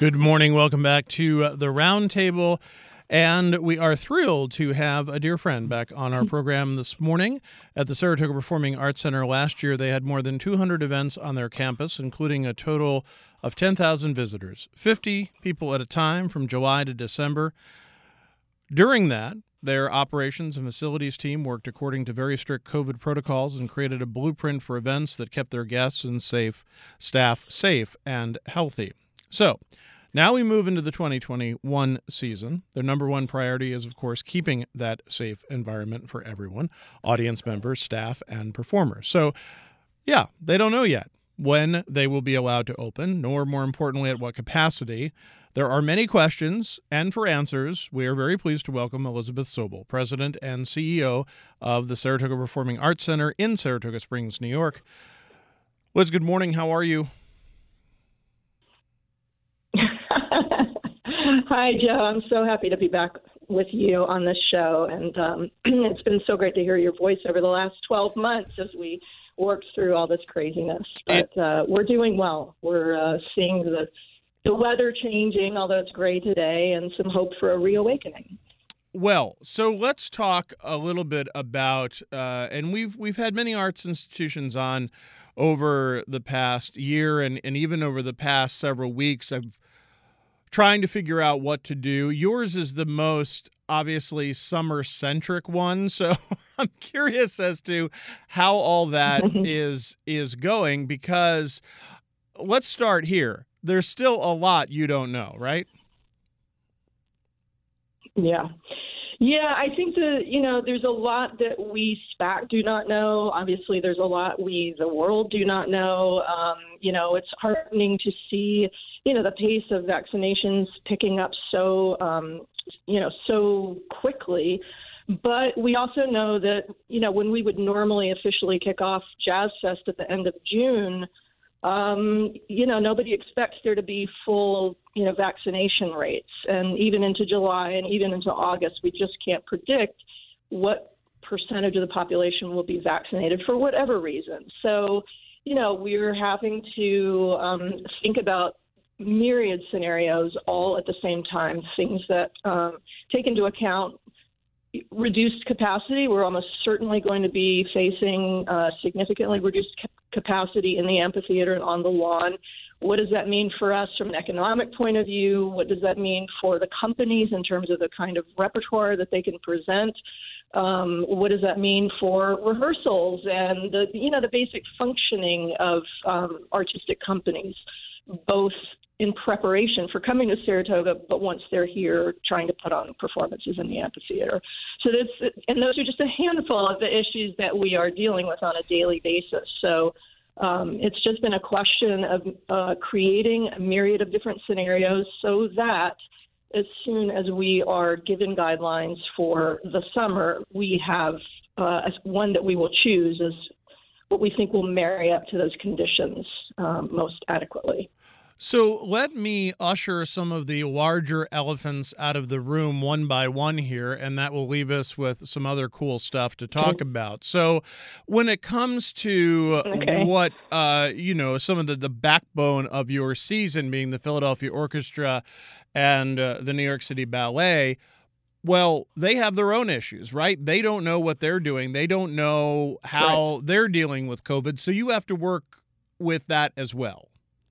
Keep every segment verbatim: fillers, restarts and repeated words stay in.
Good morning. Welcome back to uh, the Roundtable. And we are thrilled to have a dear friend back on our program this morning. At the Saratoga Performing Arts Center last year, they had more than two hundred events on their campus, including a total of ten thousand visitors, fifty people at a time from July to December. During that, their operations and facilities team worked according to very strict COVID protocols and created a blueprint for events that kept their guests and safe staff safe and healthy. So, now we move into the twenty twenty-one season. Their number one priority is, of course, keeping that safe environment for everyone, audience members, staff, and performers. So, yeah, they don't know yet when they will be allowed to open, nor, more importantly, at what capacity. There are many questions, and for answers, we are very pleased to welcome Elizabeth Sobel, President and C E O of the Saratoga Performing Arts Center in Saratoga Springs, New York. Liz, good morning. How are you? Hi, Joe. I'm so happy to be back with you on this show. And um, it's been so great to hear your voice over the last twelve months as we worked through all this craziness. But uh, we're doing well. We're uh, seeing the, the weather changing, although it's gray today, and some hope for a reawakening. Well, so let's talk a little bit about, uh, and we've we've had many arts institutions on over the past year and, and even over the past several weeks. I've trying to figure out what to do. Yours is the most obviously summer-centric one, so I'm curious as to how all that is is going, because let's start here. There's still a lot you don't know, right? Yeah. Yeah, I think that, you know, there's a lot that we SPAC do not know. Obviously, there's a lot we, the world, do not know. Um, you know, it's heartening to see, you know, the pace of vaccinations picking up so, um, you know, so quickly. But we also know that, you know, when we would normally officially kick off Jazz Fest at the end of June, Um, you know, nobody expects there to be full, you know, vaccination rates. And even into July and even into August, we just can't predict what percentage of the population will be vaccinated for whatever reason. So, you know, we're having to um, think about myriad scenarios all at the same time, things that um, take into account reduced capacity. We're almost certainly going to be facing uh, significantly reduced ca- capacity in the amphitheater and on the lawn. What does that mean for us from an economic point of view? What does that mean for the companies in terms of the kind of repertoire that they can present? Um, what does that mean for rehearsals and the, you know, the basic functioning of um, artistic companies, both in preparation for coming to Saratoga, but once they're here, trying to put on performances in the amphitheater. So that's, and those are just a handful of the issues that we are dealing with on a daily basis. So um, it's just been a question of uh, creating a myriad of different scenarios so that as soon as we are given guidelines for the summer, we have uh, one that we will choose as what we think will marry up to those conditions um, most adequately. So let me usher some of the larger elephants out of the room one by one here, and that will leave us with some other cool stuff to talk okay. about. So when it comes to okay. what, uh, you know, some of the, the backbone of your season being the Philadelphia Orchestra and uh, the New York City Ballet, well, they have their own issues, right? They don't know what they're doing. They don't know how right. they're dealing with COVID. So you have to work with that as well.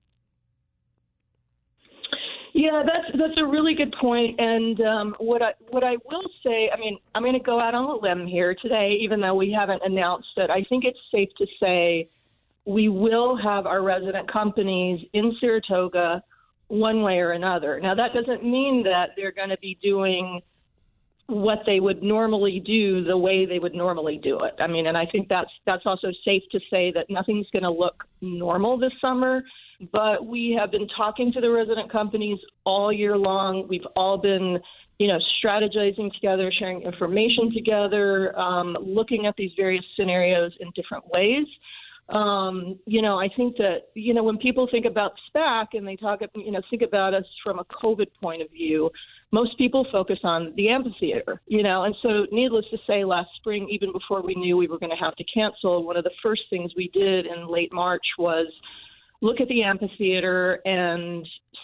Yeah, that's that's a really good point. And um, what I what I will say, I mean, I'm going to go out on a limb here today, even though we haven't announced it. I think it's safe to say we will have our resident companies in Saratoga one way or another. Now, that doesn't mean that they're going to be doing what they would normally do the way they would normally do it. I mean, and I think that's that's also safe to say that nothing's going to look normal this summer. But we have been talking to the resident companies all year long. We've all been, you know, strategizing together, sharing information together, um, looking at these various scenarios in different ways. Um, you know, I think that, you know, when people think about SPAC and they talk, you know, think about us from a COVID point of view, most people focus on the amphitheater, you know, and so needless to say, last spring, even before we knew we were going to have to cancel, one of the first things we did in late March was look at the amphitheater and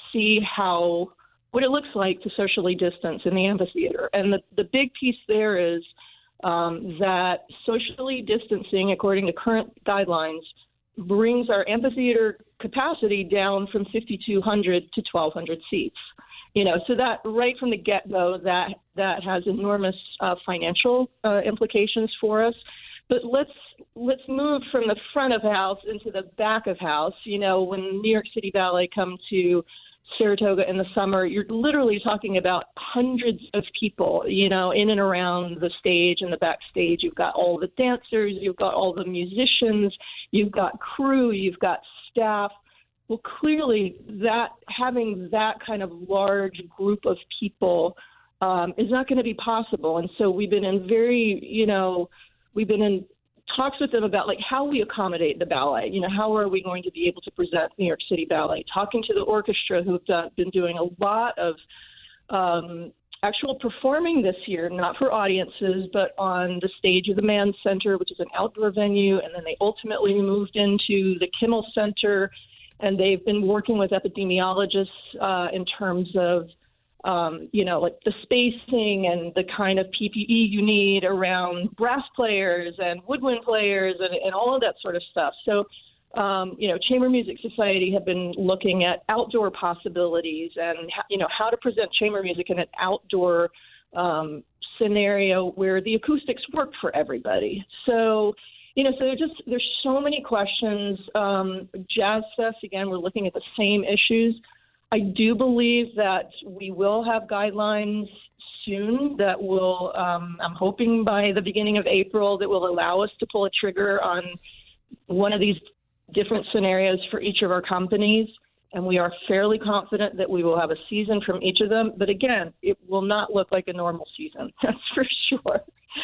see how what it looks like to socially distance in the amphitheater. And the, the big piece there is um, that socially distancing, according to current guidelines, brings our amphitheater capacity down from fifty-two hundred to twelve hundred seats. You know, so that right from the get-go, that that has enormous uh, financial uh, implications for us. But let's let's move from the front of house into the back of house. You know, when New York City Ballet come to Saratoga in the summer, you're literally talking about hundreds of people, you know, in and around the stage and the backstage. You've got all the dancers, you've got all the musicians, you've got crew, you've got staff. Well, clearly that having that kind of large group of people um, is not going to be possible. And so we've been in very, you know, we've been in talks with them about like how we accommodate the ballet. You know, how are we going to be able to present New York City Ballet? Talking to the orchestra, who've done, been doing a lot of um, actual performing this year, not for audiences, but on the stage of the Mann Center, which is an outdoor venue, and then they ultimately moved into the Kimmel Center, and they've been working with epidemiologists uh, in terms of Um, you know, like the spacing and the kind of P P E you need around brass players and woodwind players and, and all of that sort of stuff. So, um, you know, Chamber Music Society have been looking at outdoor possibilities and, you know, how to present chamber music in an outdoor um, scenario where the acoustics work for everybody. So, you know, so there's just there's so many questions. Um, Jazz Fest, again, we're looking at the same issues. I do believe that we will have guidelines soon that will, um, I'm hoping by the beginning of April, that will allow us to pull a trigger on one of these different scenarios for each of our companies. And we are fairly confident that we will have a season from each of them. But again, it will not look like a normal season, that's for sure.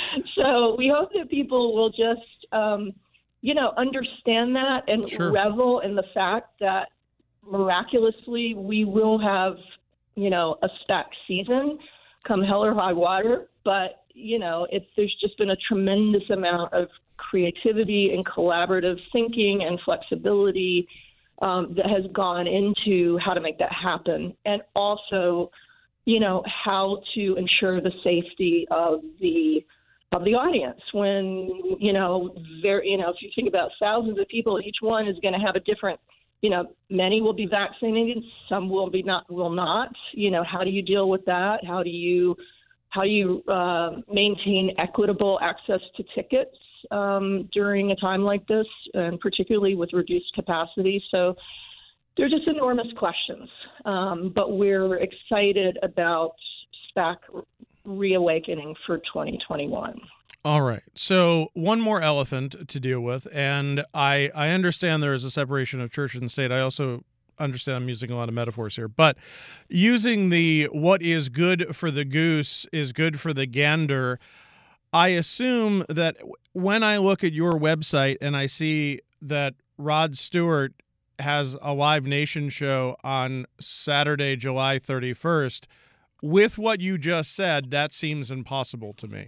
So we hope that people will just, um, you know, understand that and Sure. revel in the fact that miraculously, we will have, you know, a spec season come hell or high water. But, you know, it's, there's just been a tremendous amount of creativity and collaborative thinking and flexibility um, that has gone into how to make that happen. And also, you know, how to ensure the safety of the of the audience when, you know, there, you know, if you think about thousands of people, each one is going to have a different, you know, many will be vaccinated, some will be not, will not. You know, how do you deal with that? How do you, how do you uh, maintain equitable access to tickets um, during a time like this, and particularly with reduced capacity? So they're just enormous questions, um, but we're excited about SPAC reawakening for twenty twenty-one. All right. So one more elephant to deal with, and I, I understand there is a separation of church and state. I also understand I'm using a lot of metaphors here, but using the what is good for the goose is good for the gander, I assume that when I look at your website and I see that Rod Stewart has a Live Nation show on Saturday, July thirty-first, with what you just said, that seems impossible to me.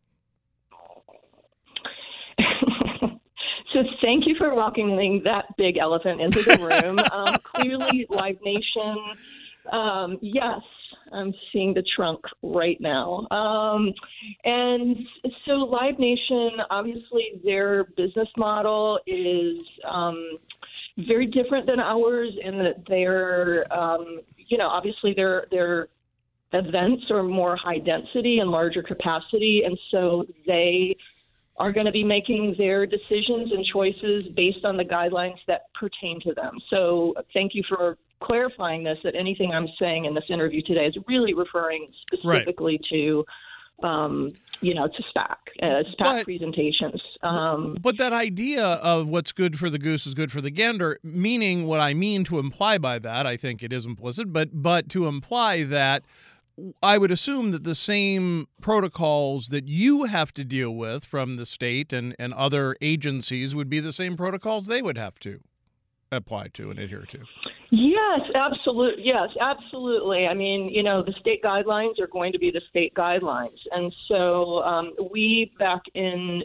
So thank you for welcoming that big elephant into the room. um, clearly, Live Nation, um, yes, I'm seeing the trunk right now. Um, and so Live Nation, obviously, their business model is um, very different than ours in that they're, um, you know, obviously their their events are more high density and larger capacity, and so they are going to be making their decisions and choices based on the guidelines that pertain to them. So thank you for clarifying this, that anything I'm saying in this interview today is really referring specifically right. to, um, you know, to SPAC, uh, SPAC but, presentations. Um, but that idea of what's good for the goose is good for the gander, meaning what I mean to imply by that, I think it is implicit, but but to imply that I would assume that the same protocols that you have to deal with from the state and, and other agencies would be the same protocols they would have to apply to and adhere to. Yes, absolutely. Yes, absolutely. I mean, you know, the state guidelines are going to be the state guidelines. And so um, we, back in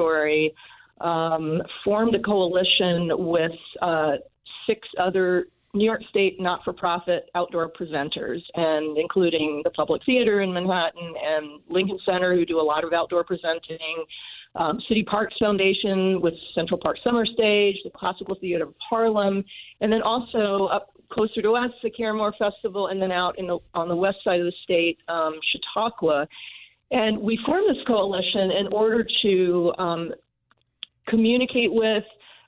January, um, formed a coalition with uh, six other New York State not-for-profit outdoor presenters, and including the Public Theater in Manhattan and Lincoln Center, who do a lot of outdoor presenting, um, City Parks Foundation with Central Park Summer Stage, the Classical Theater of Harlem, and then also up closer to us, the Carramore Festival, and then out in the, on the west side of the state, um, Chautauqua. And we formed this coalition in order to um, communicate with,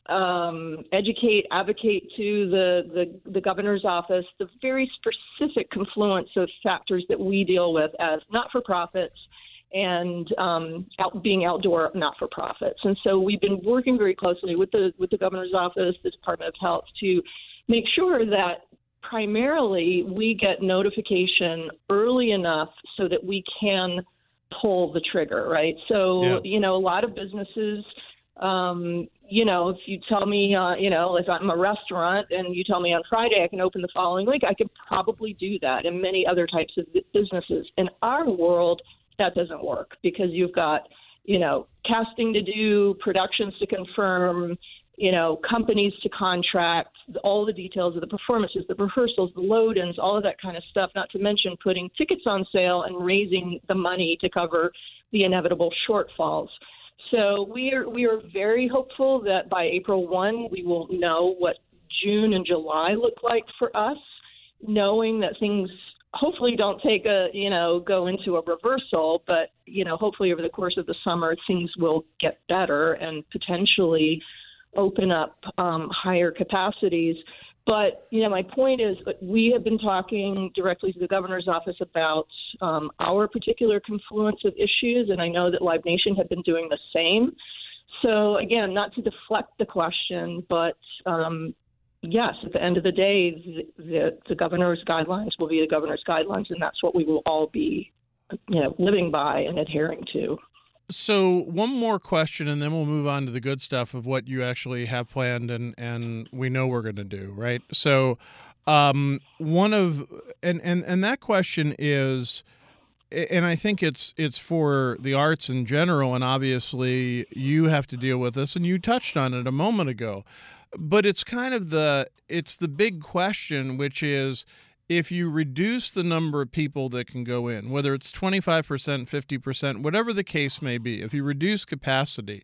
um, educate, advocate to the, the, the governor's office the very specific confluence of factors that we deal with as not-for-profits and um, out, being outdoor not-for-profits. And so we've been working very closely with the with the governor's office, the Department of Health, to make sure that primarily we get notification early enough so that we can pull the trigger, right? So, yeah. you know, a lot of businesses, um, you know, if you tell me, uh, you know, if I'm a restaurant and you tell me on Friday I can open the following week, I could probably do that, and many other types of businesses. In our world, that doesn't work because you've got, you know, casting to do, productions to confirm, you know, companies to contract, all the details of the performances, the rehearsals, the load-ins, all of that kind of stuff, not to mention putting tickets on sale and raising the money to cover the inevitable shortfalls. So we are we are very hopeful that by April first, we will know what June and July look like for us, knowing that things hopefully don't take a, you know, go into a reversal, but, you know, hopefully over the course of the summer, things will get better and potentially open up um, higher capacities. But, you know, my point is that we have been talking directly to the governor's office about um, our particular confluence of issues, and I know that Live Nation had been doing the same. So, again, not to deflect the question, but um, yes, at the end of the day, the, the, the governor's guidelines will be the governor's guidelines, and that's what we will all be, you know, living by and adhering to. So one more question, and then we'll move on to the good stuff of what you actually have planned and, and we know we're going to do, right? So um, one of and, and, and that question is, and I think it's it's for the arts in general, and obviously you have to deal with this, and you touched on it a moment ago, but it's kind of the it's the big question, which is, if you reduce the number of people that can go in, whether it's twenty-five percent, fifty percent, whatever the case may be, if you reduce capacity,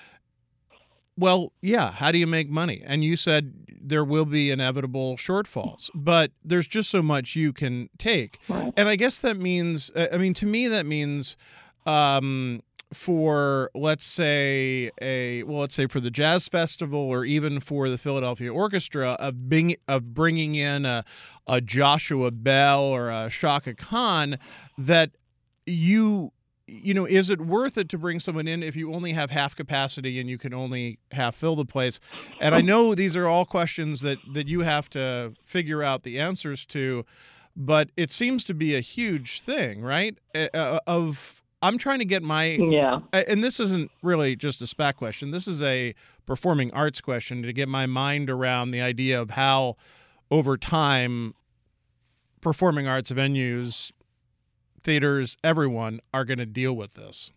well, yeah, how do you make money? And you said there will be inevitable shortfalls, but there's just so much you can take. And I guess that means, I mean, to me, that means um, for, let's say, a well, let's say for the Jazz Festival or even for the Philadelphia Orchestra, of being of bringing in a, a Joshua Bell or a Chaka Khan, that you you know, is it worth it to bring someone in if you only have half capacity and you can only half fill the place? And I know these are all questions that that you have to figure out the answers to, but it seems to be a huge thing, right? Uh, of I'm trying to get my yeah, and this isn't really just a SPAC question. This is a performing arts question to get my mind around the idea of how, over time, performing arts venues, theaters, everyone are going to deal with this.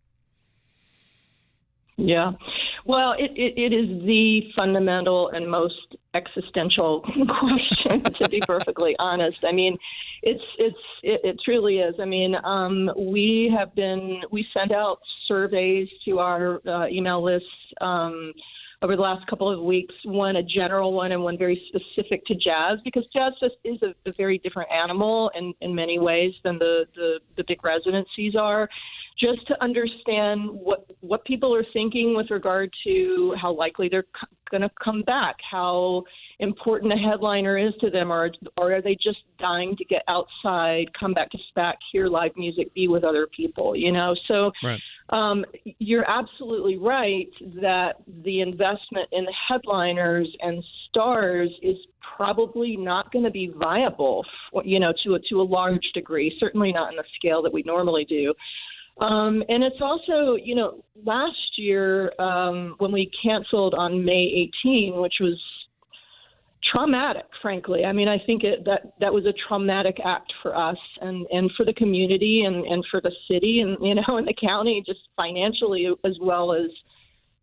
Yeah. Well, it, it, it is the fundamental and most existential question, to be perfectly honest. I mean, it's it's it, it truly is. I mean, um, we have been we sent out surveys to our uh, email lists um, over the last couple of weeks. One a general one and one very specific to jazz, because jazz just is a, a very different animal in, in many ways than the, the the big residencies are. Just to understand what what people are thinking with regard to how likely they're c- going to come back, how important a headliner is to them, or or are they just dying to get outside, come back to SPAC, hear live music, be with other people, you know? So right. um, you're absolutely right that the investment in headliners and stars is probably not going to be viable, for, you know, to a, to a large degree, certainly not in the scale that we normally do. Um, and it's also, you know, last year um, when we canceled on May eighteenth, which was traumatic, frankly. I mean, I think it, that that was a traumatic act for us and, and for the community and, and for the city and, you know, and the county, just financially as well as,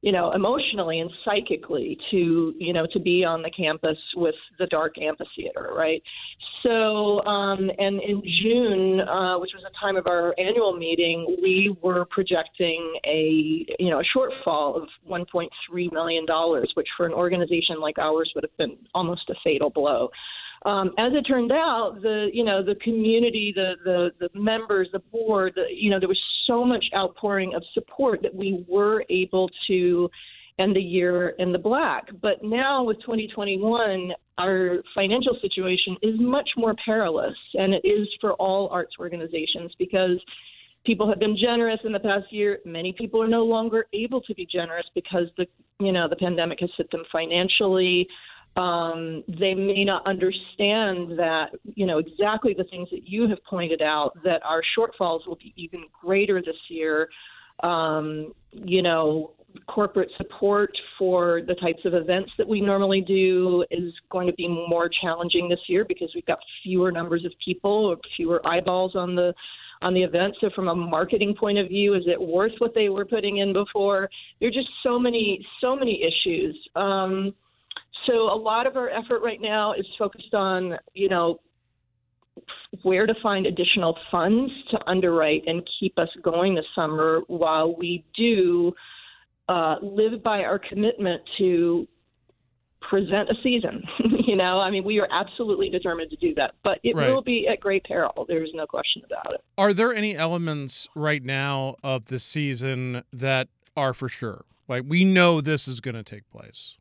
you know, emotionally and psychically to, you know, to be on the campus with the Dark Amphitheater, right? So, um, and in June, uh, which was the time of our annual meeting, we were projecting a, you know, a shortfall of one point three million dollars, which for an organization like ours would have been almost a fatal blow. Um, as it turned out, the you know the community, the the the members, the board, the, you know there was so much outpouring of support that we were able to end the year in the black. But now with twenty twenty-one, our financial situation is much more perilous, and it is for all arts organizations because people have been generous in the past year. Many people are no longer able to be generous because the you know the pandemic has hit them financially. Um, they may not understand that, you know, exactly the things that you have pointed out, that our shortfalls will be even greater this year. Um, you know, corporate support for the types of events that we normally do is going to be more challenging this year because we've got fewer numbers of people or fewer eyeballs on the on the event. So from a marketing point of view, is it worth what they were putting in before? There are just so many, so many issues. Um, So a lot of our effort right now is focused on, you know, where to find additional funds to underwrite and keep us going this summer while we do uh, live by our commitment to present a season. you know, I mean, we are absolutely determined to do that, but it Right. will be at great peril. There's no question about it. Are there any elements right now of the season that are for sure? Like, we know this is going to take place.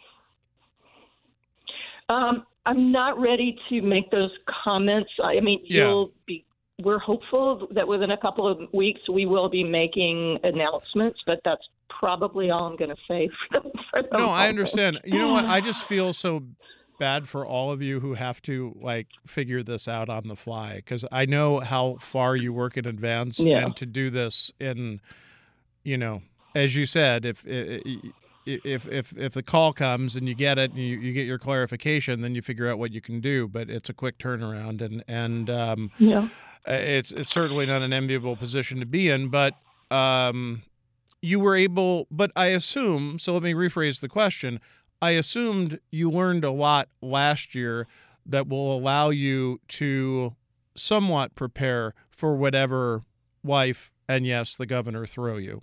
Um, I'm not ready to make those comments. I mean, Yeah. you'll be. We're hopeful that within a couple of weeks we will be making announcements, but that's probably all I'm going to say for the, for the No, moment. I understand. You know what? I just feel so bad for all of you who have to like figure this out on the fly because I know how far you work in advance, Yeah. and to do this in, you know, as you said, if. If if if the call comes and you get it and you, you get your clarification, then you figure out what you can do. But it's a quick turnaround, and and um, Yeah. it's it's certainly not an enviable position to be in. But um, you were able. But I assume. So let me rephrase the question. I assumed you learned a lot last year that will allow you to somewhat prepare for whatever life and yes, the governor throw you.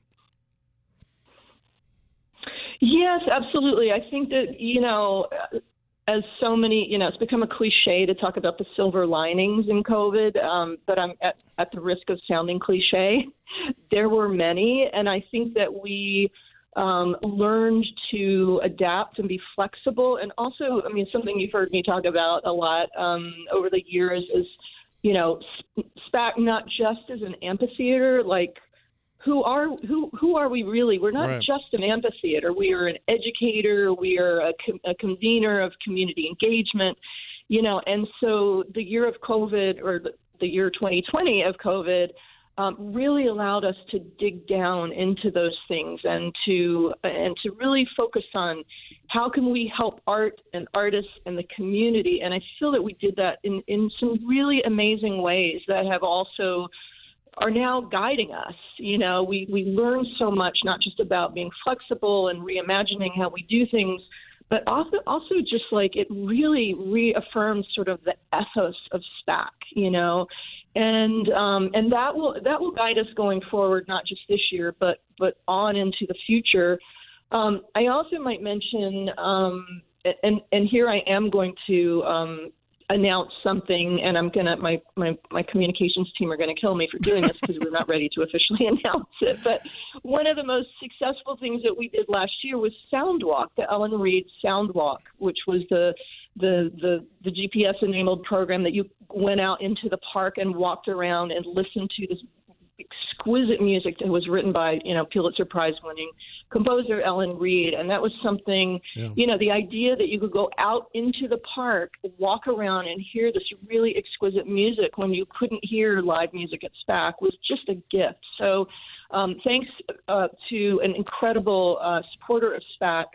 Yes, absolutely. I think that, you know, as so many, you know, it's become a cliche to talk about the silver linings in COVID, um, but I'm at, at the risk of sounding cliche. There were many, and I think that we um, learned to adapt and be flexible. And also, I mean, something you've heard me talk about a lot um, over the years is, you know, SPAC not just as an amphitheater, like, Who are who who are we really? We're not Right. just an amphitheater. We are an educator. We are a, com- a convener of community engagement, you know. And so the year of COVID, or the, the year twenty twenty of COVID, um, really allowed us to dig down into those things and to and to really focus on how can we help art and artists and the community. And I feel that we did that in in some really amazing ways that have also are now guiding us. You know, we, we learn so much, not just about being flexible and reimagining how we do things, but also, also just like it really reaffirms sort of the ethos of SPAC, you know, and um, and that will that will guide us going forward, not just this year, but but on into the future. Um, I also might mention, um, and and here I am going to um, announce something, and I'm gonna my, my my communications team are gonna kill me for doing this because we're not ready to officially announce it. But one of the most successful things that we did last year was Soundwalk, the Ellen Reed Soundwalk, which was the the the, the G P S enabled program that you went out into the park and walked around and listened to this exquisite music that was written by, you know, Pulitzer Prize winning composer Ellen Reed. And that was something, yeah. you know, the idea that you could go out into the park, walk around and hear this really exquisite music when you couldn't hear live music at SPAC was just a gift. So um, thanks uh, to an incredible uh, supporter of SPAC,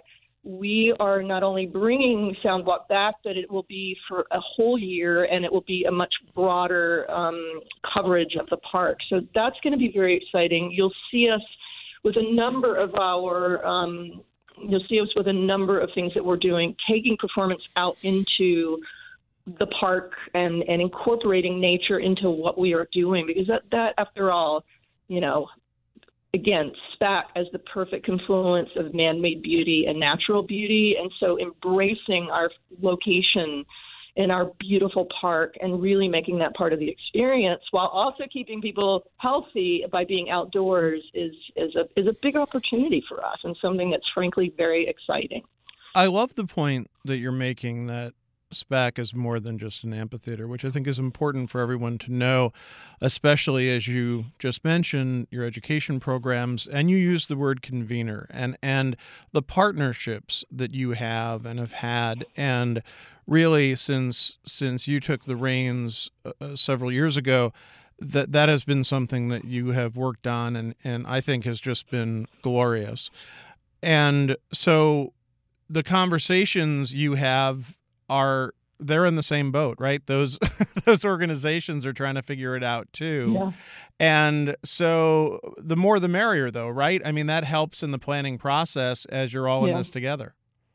we are not only bringing Soundwalk back, but it will be for a whole year, and it will be a much broader um, coverage of the park. So that's going to be very exciting. You'll see us with a number of our, um, you'll see us with a number of things that we're doing, taking performance out into the park and, and incorporating nature into what we are doing, because that, that, after all, you know, again, SPAC as the perfect confluence of man-made beauty and natural beauty. And so embracing our location in our beautiful park and really making that part of the experience while also keeping people healthy by being outdoors is, is a, is a big opportunity for us, and something that's frankly very exciting. I love the point that you're making, that SPAC is more than just an amphitheater, which I think is important for everyone to know, especially as you just mentioned your education programs, and you use the word convener, and, and the partnerships that you have and have had. And really, since since you took the reins uh, several years ago, that that has been something that you have worked on, and, and I think has just been glorious. And so the conversations you have are, they're in the same boat, right? Those those organizations are trying to figure it out too. Yeah. And so the more the merrier, though, right? I mean, that helps in the planning process as you're all in Yeah. this together.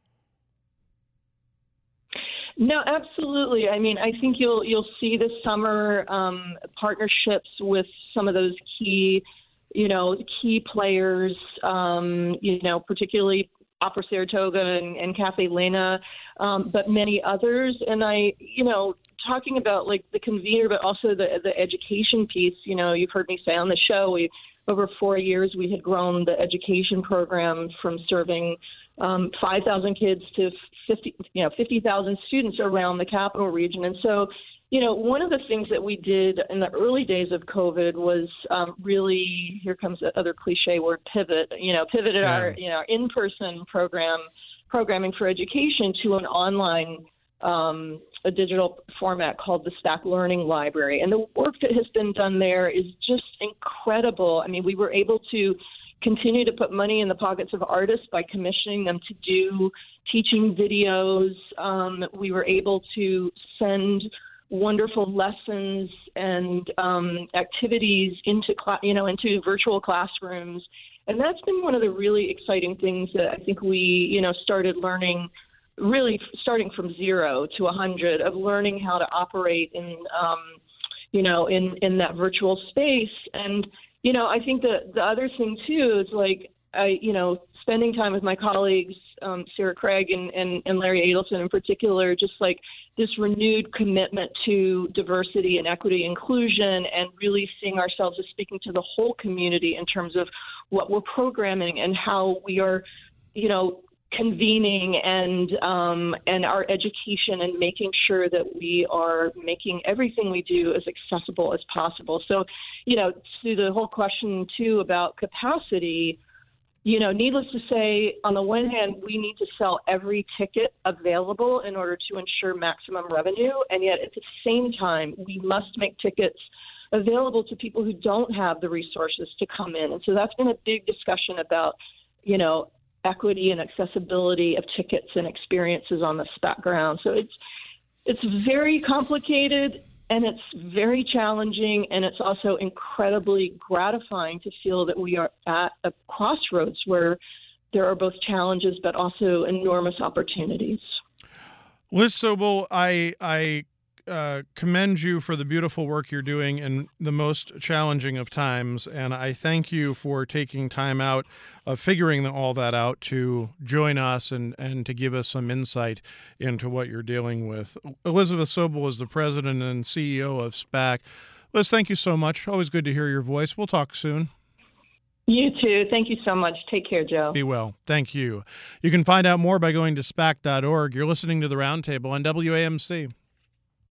No, absolutely. I mean, I think you'll you'll see this summer um, partnerships with some of those key, you know, key players, um, you know, particularly Opera Saratoga and, and Cafe Lena, um, but many others. And I, you know, talking about like the convener, but also the the education piece. You know, you've heard me say on the show, we over four years we had grown the education program from serving um, five thousand kids to fifty, you know, fifty thousand students around the capital region. And so, you know, one of the things that we did in the early days of COVID was um, really, here comes the other cliche word, pivot, you know, pivoted Yeah. our, you know, our in-person program, programming for education to an online, um, a digital format called the SPAC Learning Library. And the work that has been done there is just incredible. I mean, we were able to continue to put money in the pockets of artists by commissioning them to do teaching videos. Um, we were able to send wonderful lessons and um, activities into, cl- you know, into virtual classrooms. And that's been one of the really exciting things that I think we, you know, started learning, really starting from zero to a hundred, of learning how to operate in, um, you know, in, in that virtual space. And, you know, I think the, the other thing too is like, I, you know, spending time with my colleagues, um, Sarah Craig and, and, and Larry Adelson in particular, just like this renewed commitment to diversity and equity inclusion, and really seeing ourselves as speaking to the whole community in terms of what we're programming and how we are, you know, convening and um, and our education, and making sure that we are making everything we do as accessible as possible. So, you know, to the whole question too about capacity, you know, needless to say, on the one hand, we need to sell every ticket available in order to ensure maximum revenue. And yet at the same time, we must make tickets available to people who don't have the resources to come in. And so that's been a big discussion about, you know, equity and accessibility of tickets and experiences on the SPAC ground. So it's it's very complicated, and it's very challenging, and it's also incredibly gratifying to feel that we are at a crossroads where there are both challenges but also enormous opportunities. Liz Sobel, I I uh, commend you for the beautiful work you're doing in the most challenging of times, and I thank you for taking time out of figuring all that out to join us and, and to give us some insight into what you're dealing with. Elizabeth Sobel is the president and C E O of SPAC. Liz, thank you so much. Always good to hear your voice. We'll talk soon. You too. Thank you so much. Take care, Joe. Be well. Thank you. You can find out more by going to SPAC dot org. You're listening to The Roundtable on W A M C.